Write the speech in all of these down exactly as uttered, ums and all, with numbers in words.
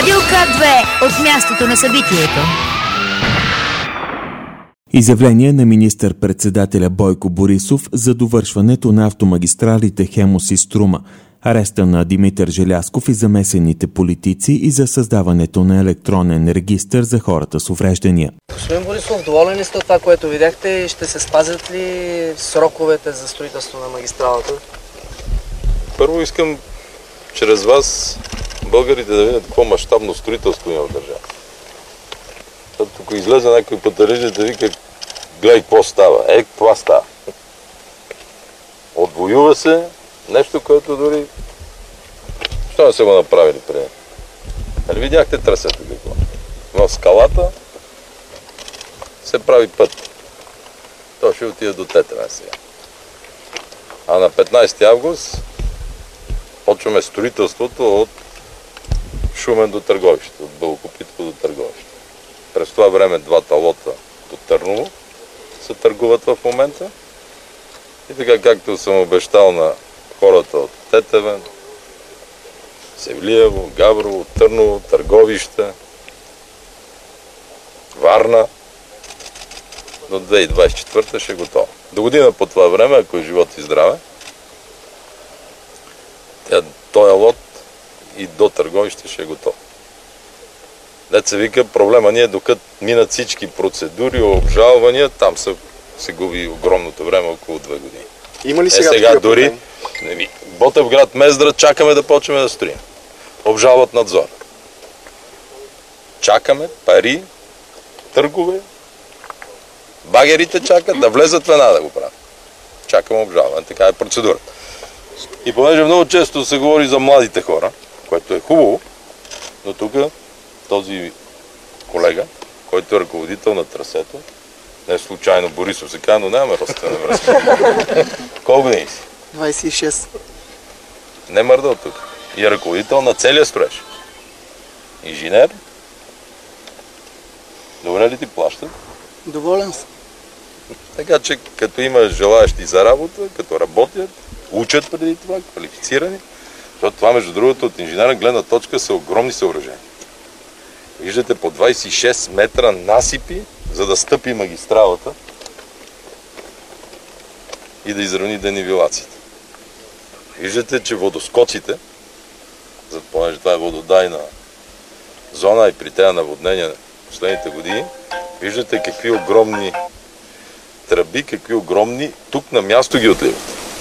Радио К две от мястото на събитието. Изявление на министър-председателя Бойко Борисов за довършването на автомагистралите Хемус и Струма, ареста на Димитър Желязков и замесените политици и за създаването на електронен регистър за хората с увреждания. Господин Борисов, доволен ли сте от това, което видяхте и ще се спазят ли сроковете за строителство на магистралата? Първо искам чрез вас българите да видят какво мащабно строителство има в държавата. Тук излезе някой пъталежите да вика, гледай какво става. Е, това става. Отвоюва се нещо, което дори... Що не са го направили преди? Нали видяхте трасето какво? В скалата се прави път. То ще отиде до Тетевен сега. А на петнайсети август почваме строителството от Шумен до Търговище, от Белокопитко до Търговище. През това време двата лота до Търново се търгуват в момента. И така, както съм обещал на хората от Тетевен, Севлиево, Габрово, Търново, Търговище, Варна, до две хиляди двайсет и четвърта ще е готово. До година по това време, ако е живот и здраве, този лот и до Търговище ще е готов. Дет се вика, проблема ни е, докато минат всички процедури, обжалвания, там се, се губи огромното време, около две години. Има ли сега, е, сега дори не, Ботевград, Мездра, чакаме да почнем да строим. Обжалват надзор. Чакаме пари, търгове, багерите чакат да влезат веднага да го правят. Чакаме обжалване, така е процедурата. И понеже много често се говори за младите хора, което е хубаво, но тук този колега, който е ръководител на трасето, не е случайно Борисов се казва, но нямаме родствена връзка. Колко години си? двайсет и шест. Не мърда от тук. И е ръководител на целия строеж. Инженер. Добре ли ти плащат? Доволен съм. Така че като има желаящи за работа, като работят, учат преди това, квалифицирани, защото това между другото от инженерна гледна точка са огромни съоръжения. Виждате по двайсет и шест метра насипи, за да стъпи магистралата и да изравни денивелацията. Виждате, че водоскоците, за понеже това е вододайна зона и при тези наводнения в последните години, виждате какви огромни тръби, какви огромни, тук на място ги отливат.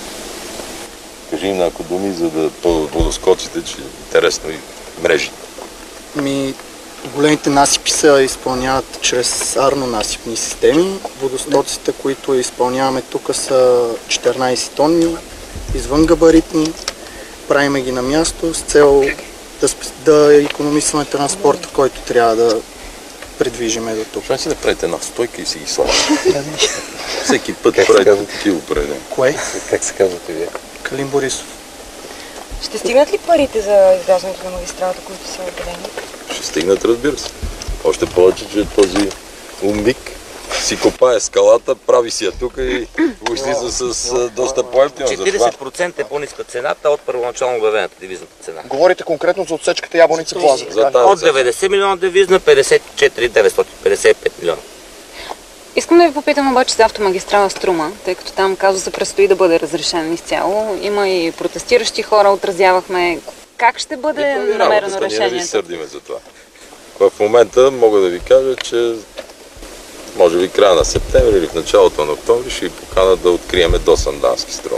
Кажи им някои думи, за да пълват водоскоците, че е интересно и мрежите. Ми, големите насипи се изпълняват чрез арно-насипни системи. Водостоците, които изпълняваме тук, са четиринайсет тонни, извънгабаритни. Правиме ги на място с цел да, да икономисваме транспорта, който трябва да придвижиме до тук. Ще си да правите една стойка и си ги слагате. Всеки път правите такива упражнения. Кое? Как се казвате вие? Калин Борисов. Ще стигнат ли парите за изграждането на магистралата, които са отделени? Ще стигнат, разбира се. Още повече, че този умник си копае скалата, прави си я тук и излиза с доста по-евтино. четирийсет процента е по-ниска цената от първоначално обявената девизната цена. Говорите конкретно за отсечката Ябланица Плаза. От деветдесет милиона девизна, петдесет и четири хиляди деветстотин петдесет и пет милиона. Искам да ви попитам обаче за автомагистрала Струма, тъй като там казусът предстои да бъде разрешен изцяло. Има и протестиращи хора, отразявахме. Как ще бъде намерено решението? Не ви сърдиме за това. В момента мога да ви кажа, че може би края на септември или в началото на октомври ще ви поканат да откриеме до Сандански струм.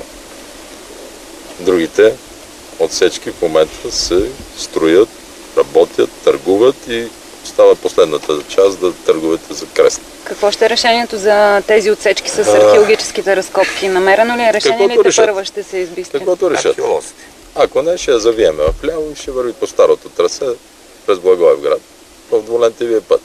Другите отсечки в момента се строят, работят, търгуват и става последната част да търгувате за крест. Какво ще е решението за тези отсечки с археологическите разкопки? Намерено ли е решение или първа ще се избисти? Каквото решат. Ако не, ще я завиеме вляво и ще върви по старото трасе през Благоевград, в двулентовия път.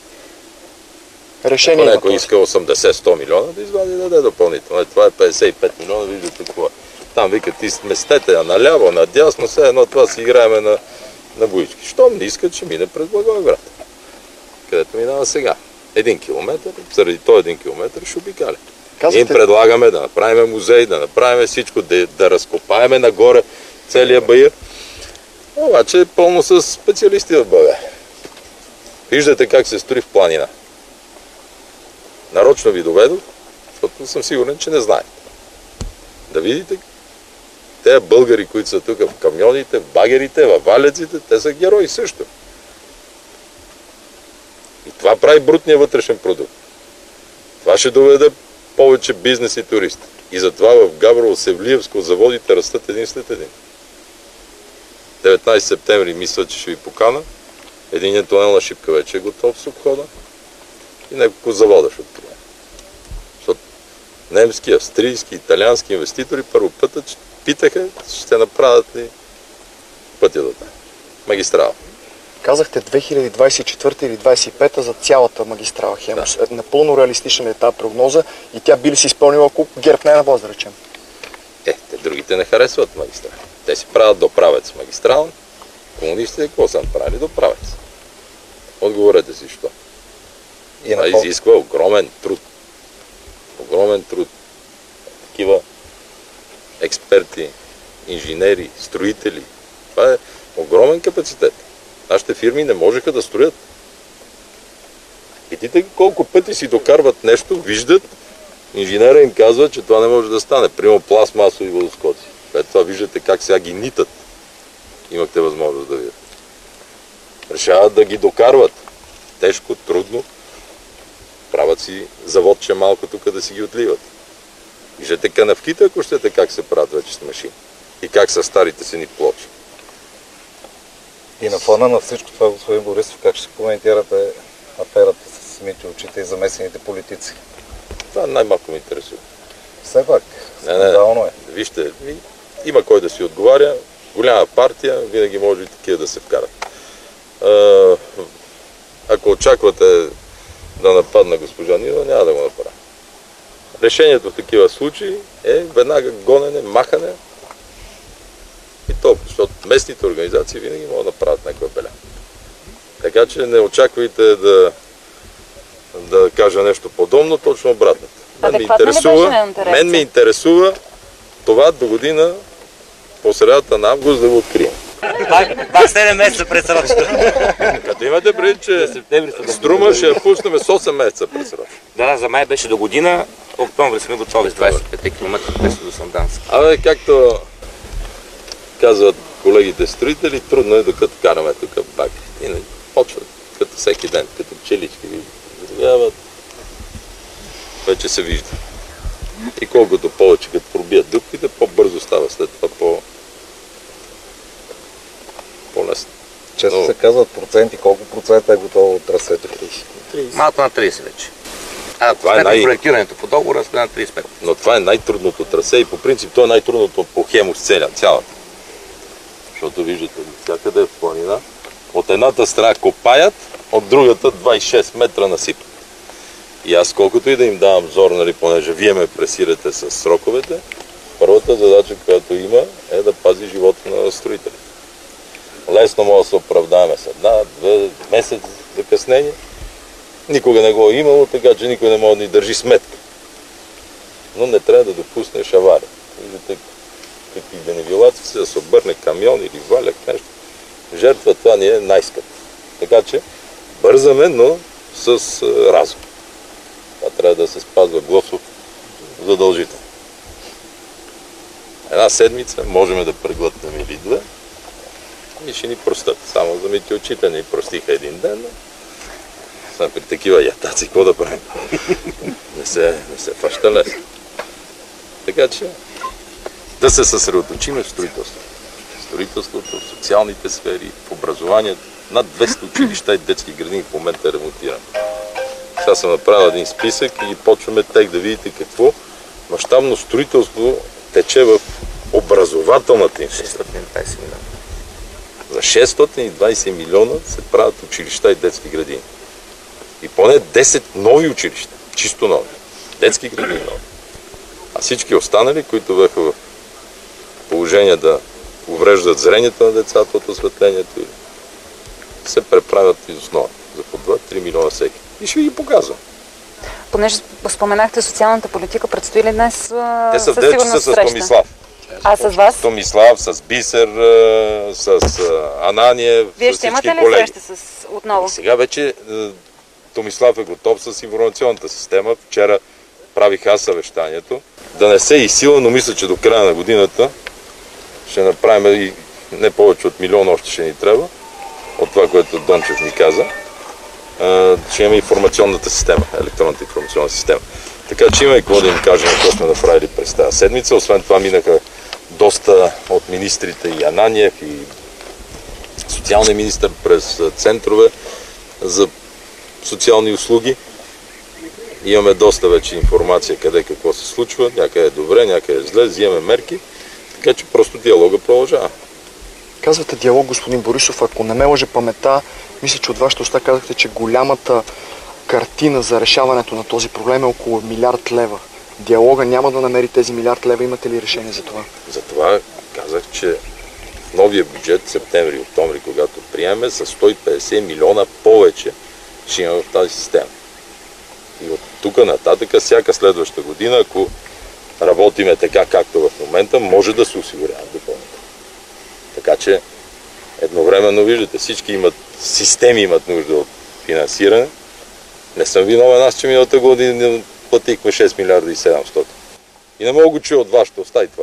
Решение ако някой иска осемдесет до сто милиона, да извади да даде допълнително. Това е петдесет и пет милиона, виждате какво е. Там викат, ти сместете я наляво, надясно, все едно това си играеме на, на боички. Щом не искат, ще мине през Благоевград. Където минава сега. Един километър, заради този един километър ще обикаля. Казвате... Им предлагаме да направим музей, да направим всичко, да, да разкопаеме нагоре целия баир. Обаче е пълно с специалисти в България. Виждате как се строи в планина. Нарочно ви доведох, защото съм сигурен, че не знаете. Да видите, тези българи, които са тук в камионите, в багерите, в валеците, те са герои също. И това прави брутния вътрешен продукт. Това ще доведе повече бизнес и туристи. И затова в Габрово, Севлиевско заводите растат един след един. деветнайсети септември мисля, че ще ви покана. Единият тунел на Шипка вече е готов с обхода. И няколко завода ще открие. Защото немски, австрийски, италиански инвеститори първо пътът питаха, ще направят ли пътя до там. Магистрала. Казахте две хиляди двадесет и четвърта или двадесет и пета за цялата магистрала Хемус. Да. Напълно реалистична е тази прогноза и тя би ли си изпълнила, ако ГЕРБ не е на власт, да речем? Е, те другите не харесват магистрала. Те си правят доправец магистрал. Комунистите какво са направили? Доправец. Отговорете си, що. И това напъл... изисква огромен труд. Огромен труд. Такива експерти, инженери, строители. Това е огромен капацитет. Нашите фирми не можеха да строят. Видите колко пъти си докарват нещо, виждат, инженера им казва, че това не може да стане. Примерно пластмасови водоскоци. След това виждате как сега ги нитат. Имахте възможност да видят. Решават да ги докарват. Тежко, трудно. Правят си заводче малко тук да си ги отливат. Виждате канавките, ако щете, как се правят вече с машини. И как са старите сини плочи. И на фона на всичко това, господин Борисов, как ще коментирате аферата с самите очите и замесените политици? Това най-малко ме интересува. Все пак, скандално е. Вижте, има кой да си отговаря. Голяма партия, винаги може и такива да се вкарат. Ако очаквате да нападна госпожа Нинова, няма да го направя. Решението в такива случаи е веднага гонене, махане и толкова, защото местните организации винаги могат да правят някаква беля. Така че не очаквайте да, да кажа нещо подобно, точно обратното. Мен ме интересува, мен ме интересува това до година по средата на август да го открием. Пак седем месеца предсрочно. Като имате преди, че Струма ще я пуснем с осем месеца предсрочно. Да, за май беше до година, октомври сме готови с двадесет и пет километра близо до Сандански. Абе, както казват колегите строители, трудно е докато караме тук бак. И почват като всеки ден, като пчелички ви взривяват. Вече се вижда. И колкото повече като пробият дупките, по-бързо става след това по... по-лесно. Често Но... се казват проценти, колко процента е готово от трасето? тридесет. Малко на тридесет вече. А ако сме най... проектирането по договора, сме на тридесет и пет. Но това е най-трудното трасе и по принцип то е най-трудното по Хемус целя, цялата. Защото виждате, всякъде е в планина. От едната страна копаят, от другата двадесет и шест метра насипат. И аз колкото и да им давам зор, нали, понеже вие ме пресирате с сроковете, първата задача, която има, е да пази живота на строителите. Лесно може да се оправдаваме с една, две, месец закъснение. Никога не го е имало, така че никой не може да ни държи сметка. Но не трябва да допуснеш авария. Виждате какви денивилации, да се обърне камион или валяк, нещо. Жертва това ни е най-скъпо. Така че бързаме, но с разум. Това трябва да се спазва гласов задължително. Една седмица можем да преглътнем или две и ще ни простат. Само за мити очите ни простиха един ден, но сме при такива ятаци, какво да правим? Не се, не се фаща лесно. Така че да се съсредоточим в строителството. Строителството, в социалните сфери, в образованието. Над двеста училища и детски градини в момента ремонтираме. Сега съм направил един списък и почваме тех да видите какво мащабно строителство тече в образователната инфраструктура. За шестстотин и двадесет милиона се правят училища и детски градини. И поне десет нови училища, чисто нови. Детски градини нови. А всички останали, които бяха в положение да увреждат зрението на децата от осветлението, се преправят из основа за по два-три милиона всеки. И ще ви ги показвам. Понеже споменахте социалната политика, предстои ли днес Те са в девет часа с Томислав. А с вас? С Томислав, с Бисер, с Ананиев, Вие с ще всички имате ли колеги. среща с отново? И сега вече Томислав е готов с информационната система. Вчера правих аз съвещанието. Да не се изсила, но мисля, че до края на годината ще направим и не повече от милион още ще ни трябва. От това, което Дончев ми каза. Ще имаме информационната система, електронната информационна система. Така че има и какво да им кажем, какво сме направили през тази седмица. Освен това минаха доста от министрите и Ананиев, и социалния министър през центрове за социални услуги. Имаме доста вече информация къде какво се случва, някъде е добре, някъде е зле, взимаме мерки, така че просто диалога продължава. Казвате диалог, господин Борисов, ако не ме лъже паметта, мисля, че от вашата уста казахте, че голямата картина за решаването на този проблем е около милиард лева. Диалога няма да намери тези милиард лева. Имате ли решение за това? Затова казах, че в новия бюджет, септември и октомври, когато приеме, с сто и петдесет милиона повече ще има в тази система. И от тук нататък, всяка следваща година, ако работиме така, както в момента, може да се осигуряват допълнително. Така че едновременно виждате, всички имат, системи имат нужда от финансиране. Не съм виновен аз, че миналата година платихме шест милиарда и седемстотин. И не мога го чуя от вашата уста и това.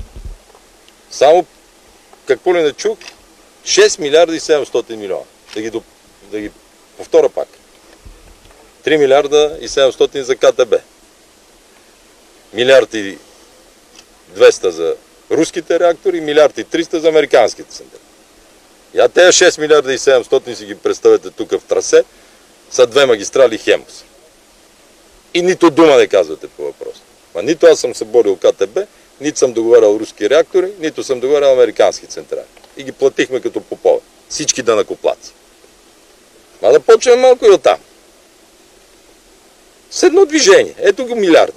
Само, какво ли не чух, шест милиарда и седемстотин милиона. Да ги, доп... да ги повторя пак. три милиарда и седемстотин за КТБ. Милиард и двеста за руските реактори, милиард и триста за американските централи. Я тези шест милиарда и седемстотин си ги представете тук в трасе, са две магистрали Хемус. И нито дума не казвате по въпроса. Ма нито аз съм се борил КТБ, нито съм договарял руски реактори, нито съм договарял американски централи. И ги платихме като попове. Всички данъкоплатци. Ма да почнем малко и оттам. С едно движение. Ето го милиарда.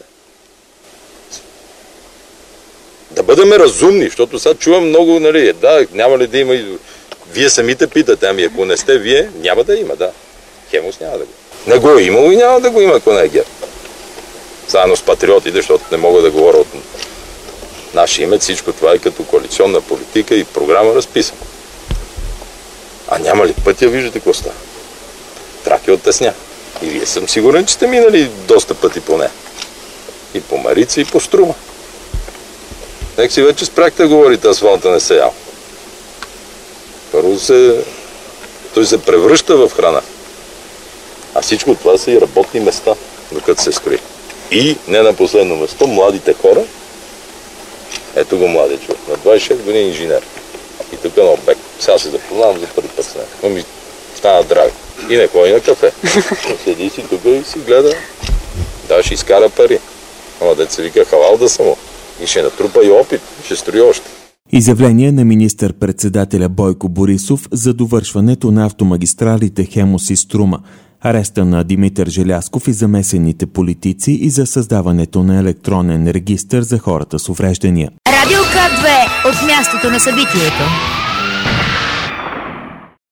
Да бъдем разумни, защото сега чувам много, нали, да, няма ли да има и... Вие самите питате, ами ако не сте вие, няма да има, да. Хемус няма да го. Не го е имало и няма да го има, ако не е ГЕРБ. Заедно с патриотите, защото не мога да говоря от наше име, всичко това е като коалиционна политика и програма разписана. А няма ли пътя, виждате какво става. Тракия оттесня. И вие съм сигурен, че сте минали доста пъти по нея. И по Марица, и по Струма. Нека си вече спряхте да говорите, асфалта не се ял. Първо се... той се превръща в храна. А всичко това са и работни места, докато се строи. И не на последно место, младите хора. Ето го младия човек, на двадесет и шест години инженер. И тук на обект. Сега се запознавам за първи път с него. Но ми стана драго. И не ходи на кафе. Седи си тук и си гледа. Да, ще изкара пари. Ама дет се вика халал да само. И ще натрупа и опит. Ще строи още. Изявление на министър-председателя Бойко Борисов за довършването на автомагистралите Хемус и Струма, ареста на Димитър Желязков и замесените политици и за създаването на електронен регистър за хората с увреждания. Радио К две от мястото на събитието.